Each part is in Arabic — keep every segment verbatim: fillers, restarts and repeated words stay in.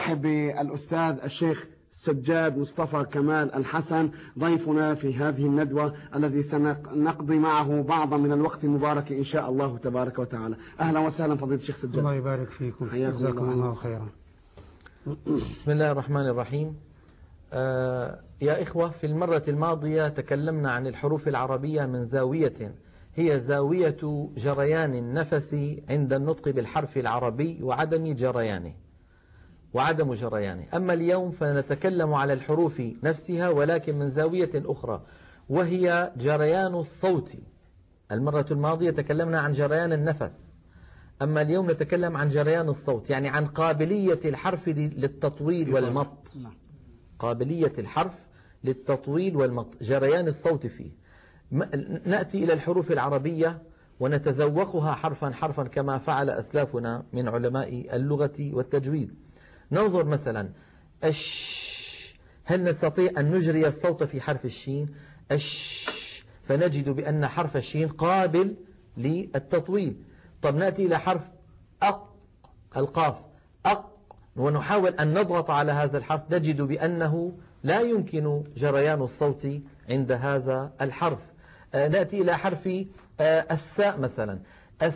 بالأستاذ الشيخ سجاد مصطفى كمال الحسن ضيفنا في هذه الندوة الذي سنقضي معه بعضا من الوقت المبارك إن شاء الله تبارك وتعالى. أهلا وسهلا فضيلة الشيخ سجاد. الله يبارك فيكم، جزاكم الله خيرا. بسم الله الرحمن الرحيم. آه يا إخوة، في المرة الماضية تكلمنا عن الحروف العربية من زاوية هي زاوية جريان النفس عند النطق بالحرف العربي وعدم جريانه وعدم جريانه. أما اليوم فنتكلم على الحروف نفسها ولكن من زاوية أخرى وهي جريان الصوت. المرة الماضية تكلمنا عن جريان النفس، أما اليوم نتكلم عن جريان الصوت، يعني عن قابلية الحرف للتطويل والمط. قابلية الحرف للتطويل والمط، جريان الصوت فيه. نأتي إلى الحروف العربية ونتذوقها حرفا حرفا كما فعل أسلافنا من علماء اللغة والتجويد. ننظر مثلا أش، هل نستطيع أن نجري الصوت في حرف الشين؟ أش، فنجد بأن حرف الشين قابل للتطويل. طب نأتي إلى حرف أق، القاف، أق، ونحاول أن نضغط على هذا الحرف نجد بأنه لا يمكن جريان الصوت عند هذا الحرف. آه نأتي إلى حرف آه الثاء مثلا، أث،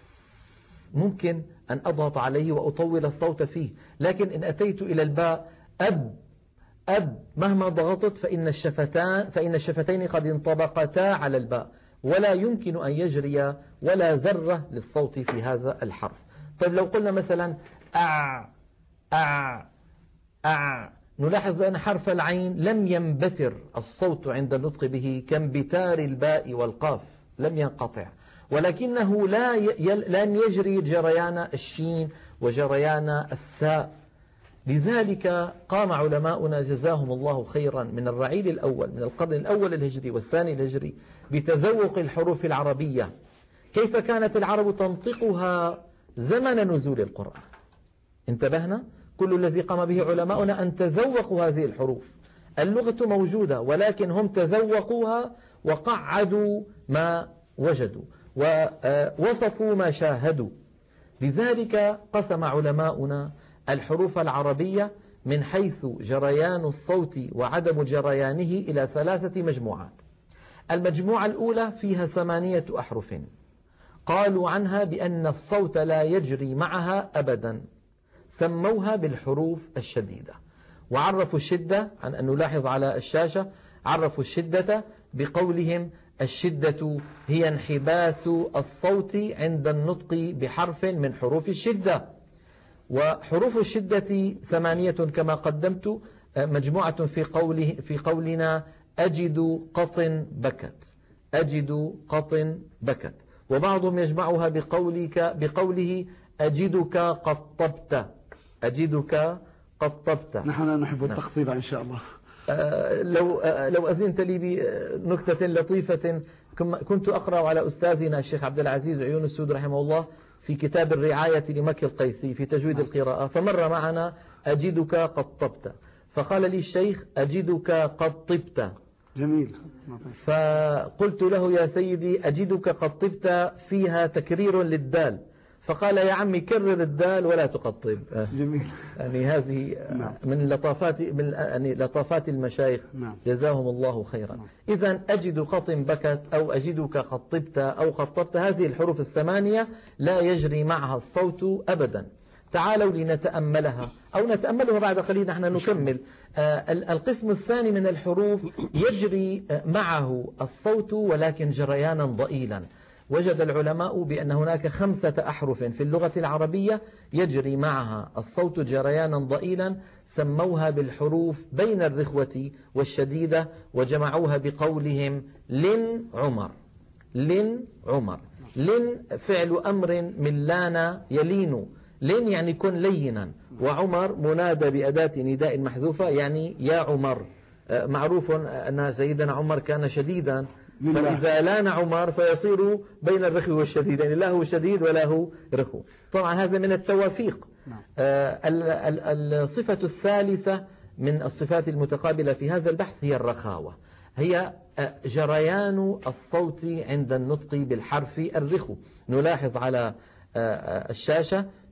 ممكن أن أضغط عليه وأطول الصوت فيه، لكن إن أتيت إلى الباء أب، أب، مهما ضغطت فإن الشفتان فإن الشفتين قد انطبقتا على الباء ولا يمكن أن يجري ولا ذرة للصوت في هذا الحرف. طيب لو قلنا مثلا أع، أع، أع، نلاحظ بأن حرف العين لم ينبتر الصوت عند النطق به كانبتار الباء والقاف، لم ينقطع، ولكنه لا لن يجري جريان الشين وجريان الثاء. لذلك قام علماؤنا جزاهم الله خيرا من الرعيل الأول من القرن الأول الهجري والثاني الهجري بتذوق الحروف العربية، كيف كانت العرب تنطقها زمن نزول القرآن. انتبهنا؟ كل الذي قام به علماؤنا أن تذوقوا هذه الحروف. اللغة موجودة ولكن هم تذوقوها وقعدوا ما وجدوا ووصفوا ما شاهدوا. لذلك قسم علماؤنا الحروف العربية من حيث جريان الصوت وعدم جريانه إلى ثلاثة مجموعات. المجموعة الأولى فيها ثمانية أحرف قالوا عنها بأن الصوت لا يجري معها أبدا، سموها بالحروف الشديدة، وعرفوا الشدة عن أن نلاحظ على الشاشة، عرفوا الشدة بقولهم الشدة هي انحباس الصوت عند النطق بحرف من حروف الشدة. وحروف الشدة ثمانية كما قدمت، مجموعة في قوله في قولنا أجد قط بكت، أجد قط بكت، وبعضهم يجمعها بقولك بقوله أجدك قد طبت، أجدك قد طبت. نحن نحب التقطيب إن شاء الله. آه لو آه لو أذنت لي بنكتة لطيفة، كنت أقرأ على أستاذنا الشيخ عبد العزيز عيون السود رحمه الله في كتاب الرعاية لمكي القيسي في تجويد القراءة، فمر معنا أجدك قد طبت، فقال لي الشيخ أجدك قد طبت. جميل. فقلت له يا سيدي أجدك قد طبت فيها تكرير للدال، فقال يا عمي كرر الدال ولا تقطب. جميل. يعني هذه نعم. من لطافات من يعني لطافات المشايخ نعم. جزاهم الله خيرا. نعم. إذا أجد قط بكت أو أجدك قد طبت أو قد طبت، هذه الحروف الثمانية لا يجري معها الصوت أبدا. تعالوا لنتأملها أو نتأملها بعد قليل، نحن نكمل. آه القسم الثاني من الحروف يجري معه الصوت ولكن جريانا ضئيلا. وجد العلماء بأن هناك خمسة أحرف في اللغة العربية يجري معها الصوت جريانا ضئيلا، سموها بالحروف بين الرخوة والشديدة، وجمعوها بقولهم لن عمر. لن عمر، لن فعل أمر من لان يلين، لن يعني كن لينا، وعمر منادى بأداة نداء محذوفة يعني يا عمر. معروف أن سيدنا عمر كان شديدا، فإذا لان عمر فيصير بين الرخو والشديد، يعني لا هو شديد ولا هو رخو. طبعا هذا من التوافيق. آه الصفة الثالثة من الصفات المتقابلة في هذا البحث هي الرخاوة، هي جريان الصوت عند النطق بالحرف الرخو. نلاحظ على الشاشة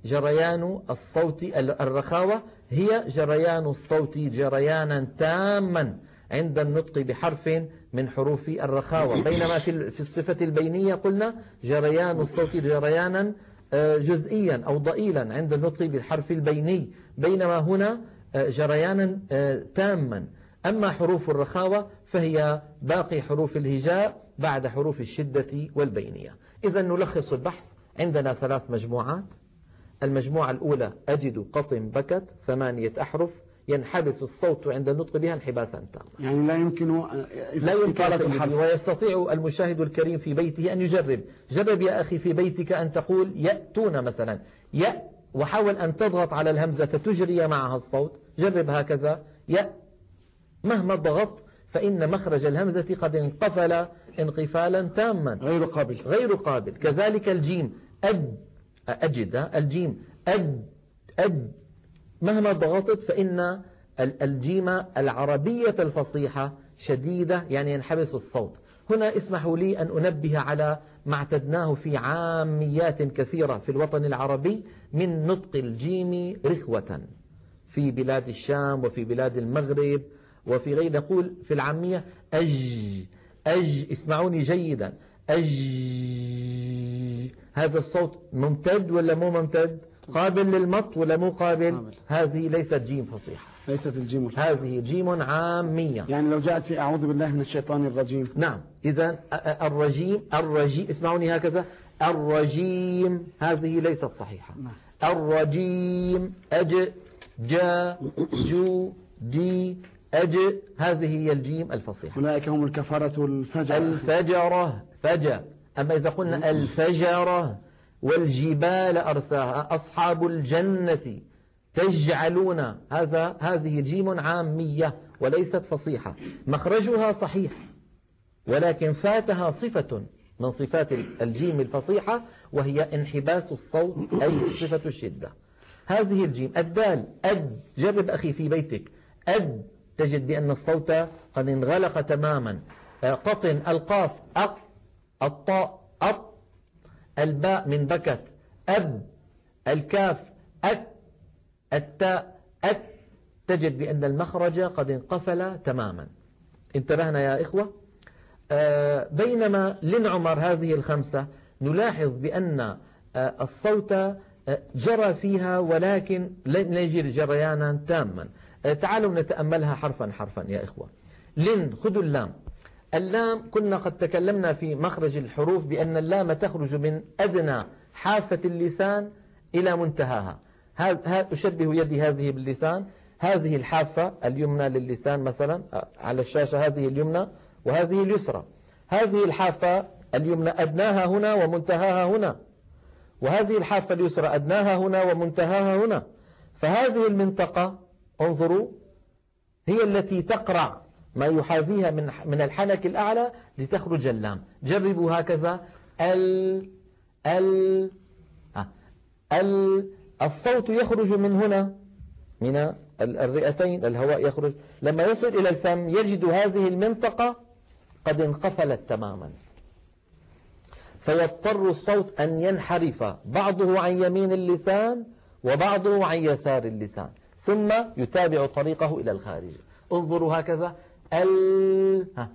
جريان الصوت الرخاوة هي جريان الصوت جريانا تاما عند النطق بحرف من حروف الرخاوة، بينما في الصفة البينية قلنا جريان الصوت جريانا جزئيا أو ضئيلا عند النطق بالحرف البيني، بينما هنا جريانا تاما. أما حروف الرخاوة فهي باقي حروف الهجاء بعد حروف الشدة والبينية. إذا نلخص البحث، عندنا ثلاث مجموعات. المجموعة الأولى أجد قطن بكت، ثمانية أحرف ينحبس الصوت عند النطق بها انحباسا تاما، يعني لا يمكن لا يمكن ويستطيع المشاهد الكريم في بيته أن يجرب. جرب يا أخي في بيتك أن تقول يأتون مثلا يأ، وحاول أن تضغط على الهمزة فتجري معها الصوت. جرب هكذا يأ، مهما ضغطت فإن مخرج الهمزة قد انقفل انقفالا تاما غير قابل غير قابل. كذلك الجيم أد، أجد الجيم أد أد، مهما ضغطت فإن الجيم العربية الفصيحة شديدة، يعني ينحبس الصوت. هنا اسمحوا لي أن أنبه على ما اعتدناه في عاميات كثيرة في الوطن العربي من نطق الجيم رخوة في بلاد الشام وفي بلاد المغرب وفي غير. نقول في العامية أج أج، اسمعوني جيدا، أج، هذا الصوت ممتد ولا مو ممتد؟ قابل للمط ولا مو قابل؟ قابل. هذه ليست جيم فصيحة، ليست الجيم الفصيحة، هذه جيم عامية. يعني لو جاءت في أعوذ بالله من الشيطان الرجيم. نعم. إذا الرجيم الرجيم اسمعوني هكذا، الرجيم هذه ليست صحيحة. نعم. الرجيم أج جا جو دي أج، هذه هي الجيم الفصيحة. أولئك هم الكفرة الفجرة الفجرة فجأ. أما إذا قلنا الفجرة والجبال أرساها أصحاب الجنة تجعلون، هذا هذه جيم عامية وليست فصيحة، مخرجها صحيح ولكن فاتها صفة من صفات الجيم الفصيحة وهي انحباس الصوت، أي صفة الشدة. هذه الجيم. الدال أد، جرب أخي في بيتك أد، تجد بأن الصوت قد انغلق تماما. قطن القاف أق، الطاء أط، الباء من بكت أب، الكاف أك، التاء أك، تجد بأن المخرج قد انقفل تماما. انتبهنا يا إخوة؟ آه بينما لنعمر هذه الخمسة نلاحظ بأن آه الصوت آه جرى فيها ولكن لن يجري جريانا تاما. آه تعالوا نتأملها حرفا حرفا يا إخوة. لن، خذوا اللام. اللام كنا قد تكلمنا في مخرج الحروف بأن اللام تخرج من أدنى حافة اللسان إلى منتهاها. هذا أشبه يدي هذه باللسان، هذه الحافة اليمنى للسان مثلا على الشاشة، هذه اليمنى وهذه اليسرى. هذه الحافة اليمنى أدناها هنا ومنتهاها هنا، وهذه الحافة اليسرى أدناها هنا ومنتهاها هنا. فهذه المنطقة انظروا هي التي تقرع ما يحاذيها من من الحنك الأعلى لتخرج اللام. جربوا هكذا ال ال ال الصوت يخرج من هنا من الرئتين، الهواء يخرج، لما يصل إلى الفم يجد هذه المنطقة قد انقفلت تماما، فيضطر الصوت أن ينحرف بعضه عن يمين اللسان وبعضه عن يسار اللسان ثم يتابع طريقه إلى الخارج. انظروا هكذا ال ها.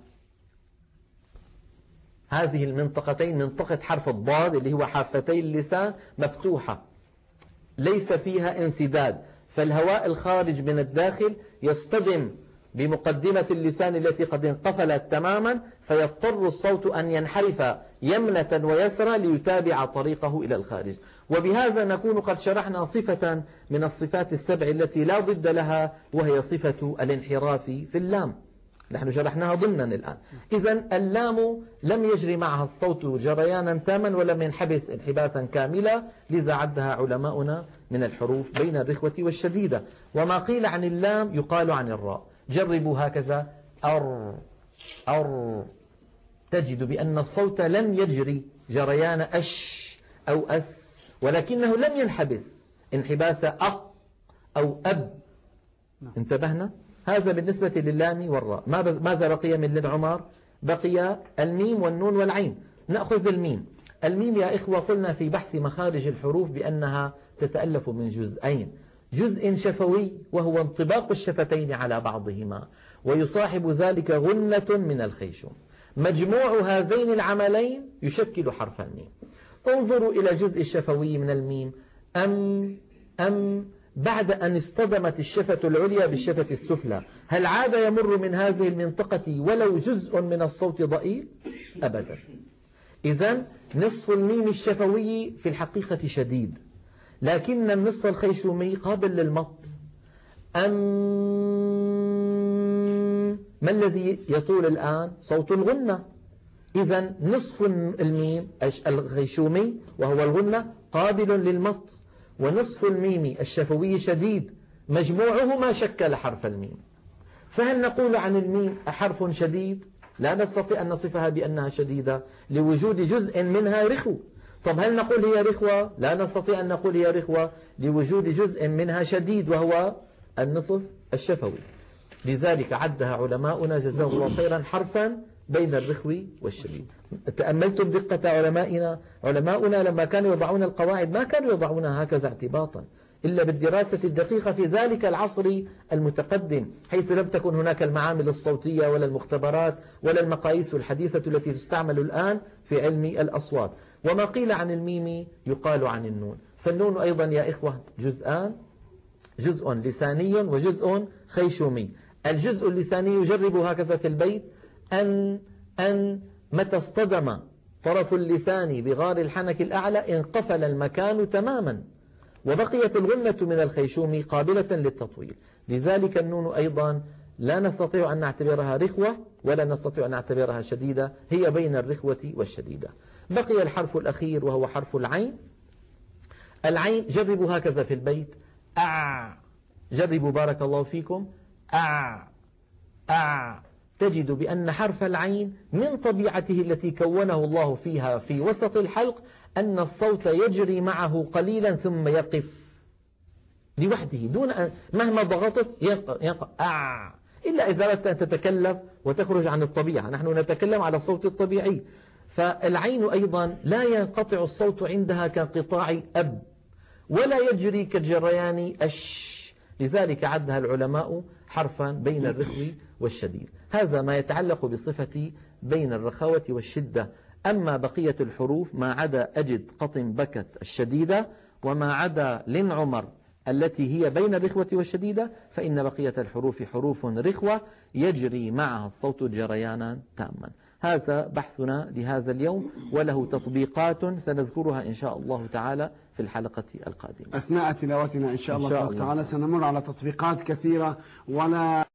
هذه المنطقتين، منطقة حرف الضاد اللي هو حافتي اللسان مفتوحة ليس فيها انسداد، فالهواء الخارج من الداخل يصطدم بمقدمة اللسان التي قد انقفلت تماما، فيضطر الصوت أن ينحرف يمنة ويسرى ليتابع طريقه إلى الخارج. وبهذا نكون قد شرحنا صفة من الصفات السبع التي لا ضد لها، وهي صفة الانحراف في اللام. نحن شرحناها ضمنا الآن. إذن اللام لم يجري معها الصوت جريانا تاما ولم ينحبس انحباسا كاملا، لذا عدها علماؤنا من الحروف بين الرخوة والشديدة. وما قيل عن اللام يقال عن الراء. جربوا هكذا أر أر، تجد بأن الصوت لم يجري جريان أش أو أس، ولكنه لم ينحبس انحباس أق أو أب. انتبهنا؟ هذا بالنسبة لللام والراء. ماذا بقي من للعمر؟ بقي الميم والنون والعين. نأخذ الميم. الميم يا إخوة قلنا في بحث مخارج الحروف بأنها تتألف من جزئين: جزء شفوي وهو انطباق الشفتين على بعضهما، ويصاحب ذلك غنة من الخيشوم. مجموع هذين العملين يشكل حرف الميم. انظروا إلى الجزء الشفوي من الميم: أم أم بعد أن اصطدمت الشفة العليا بالشفة السفلى، هل عاد يمر من هذه المنطقة ولو جزء من الصوت ضئيل؟ أبدا. إذن نصف الميم الشفوي في الحقيقة شديد، لكن النصف الخيشومي قابل للمط. أم ما الذي يطول الآن؟ صوت الغنة. إذن نصف الميم الخيشومي وهو الغنة قابل للمط، ونصف الميم الشفوي شديد، مجموعهما شكل حرف الميم. فهل نقول عن الميم حرف شديد؟ لا نستطيع أن نصفها بأنها شديدة لوجود جزء منها رخو. طب هل نقول هي رخوة؟ لا نستطيع أن نقول هي رخوة لوجود جزء منها شديد وهو النصف الشفوي. لذلك عدها علماؤنا جزاهم الله خيرا حرفا بين الرخو والشديد. تأملتم دقة علمائنا؟ علماؤنا لما كانوا يضعون القواعد ما كانوا يضعونها هكذا اعتباطا، إلا بالدراسة الدقيقة في ذلك العصر المتقدم، حيث لم تكن هناك المعامل الصوتية ولا المختبرات ولا المقاييس الحديثة التي تستعمل الآن في علم الأصوات. وما قيل عن الميم يقال عن النون. فالنون أيضا يا إخوة جزءان: جزء لساني وجزء خيشومي. الجزء اللساني يجرب هكذا في البيت: أن أن متى اصطدم طرف اللسان بغار الحنك الأعلى انقفل المكان تماما، وبقيت الغنة من الخيشوم قابلة للتطويل. لذلك النون أيضا لا نستطيع أن نعتبرها رخوة ولا نستطيع أن نعتبرها شديدة، هي بين الرخوة والشديدة. بقي الحرف الأخير وهو حرف العين. العين جربوا هكذا في البيت: أع. جربوا بارك الله فيكم: أع أع. تجد بأن حرف العين من طبيعته التي كونه الله فيها في وسط الحلق أن الصوت يجري معه قليلا ثم يقف لوحده دون أن مهما ضغطت يقف أع، إلا إذا أردت أن تتكلف وتخرج عن الطبيعة. نحن نتكلم على الصوت الطبيعي. فالعين أيضا لا ينقطع الصوت عندها كانقطاع أب، ولا يجري كجريان أش. لذلك عدها العلماء حرفا بين الرخو والشديد. هذا ما يتعلق بصفة بين الرخاوة والشدة. أما بقية الحروف ما عدا أجد قطن بكت الشديدة وما عدا لن عمر التي هي بين الرخوة والشديدة، فإن بقية الحروف حروف رخوة يجري معها الصوت جريانا تاما. هذا بحثنا لهذا اليوم، وله تطبيقات سنذكرها إن شاء الله تعالى في الحلقة القادمة. أثناء تلاوتنا إن شاء الله, إن شاء الله تعالى سنمر على تطبيقات كثيرة ولا